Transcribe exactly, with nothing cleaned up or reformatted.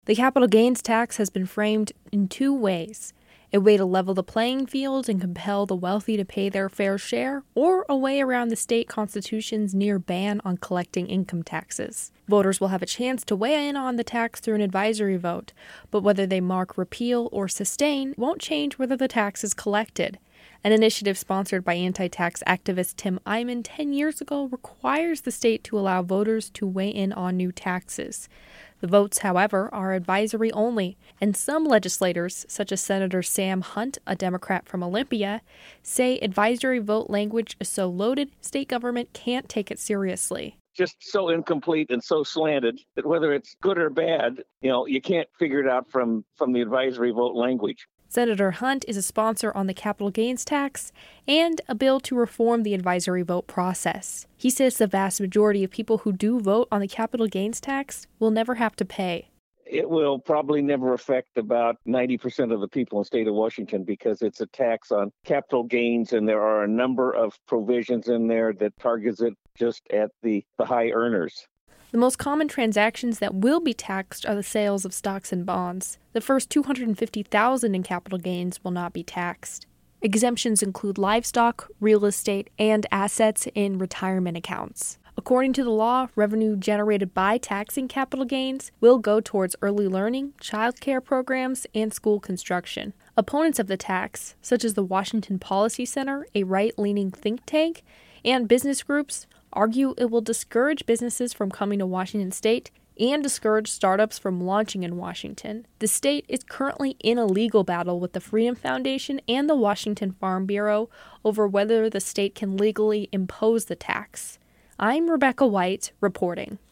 The capital gains tax has been framed in two ways: a way to level the playing field and compel the wealthy to pay their fair share, or a way around the state constitution's near ban on collecting income taxes. Voters will have a chance to weigh in on the tax through an advisory vote, but whether they mark repeal or sustain won't change whether the tax is collected. An initiative sponsored by anti-tax activist Tim Eyman ten years ago requires the state to allow voters to weigh in on new taxes. The votes, however, are advisory only, and some legislators, such as Senator Sam Hunt, a Democrat from Olympia, say advisory vote language is so loaded, state government can't take it seriously. Just so incomplete and so slanted that whether it's good or bad, you know, you can't figure it out from, from the advisory vote language. Senator Hunt is a sponsor on the capital gains tax and a bill to reform the advisory vote process. He says the vast majority of people who do vote on the capital gains tax will never have to pay. It will probably never affect about ninety percent of the people in the state of Washington because it's a tax on capital gains, and there are a number of provisions in there that targets it just at the, the high earners. The most common transactions that will be taxed are the sales of stocks and bonds. The first two hundred fifty thousand dollars in capital gains will not be taxed. Exemptions include livestock, real estate, and assets in retirement accounts. According to the law, revenue generated by taxing capital gains will go towards early learning, child care programs, and school construction. Opponents of the tax, such as the Washington Policy Center, a right-leaning think tank, and business groups, argue it will discourage businesses from coming to Washington state and discourage startups from launching in Washington. The state is currently in a legal battle with the Freedom Foundation and the Washington Farm Bureau over whether the state can legally impose the tax. I'm Rebecca White, reporting.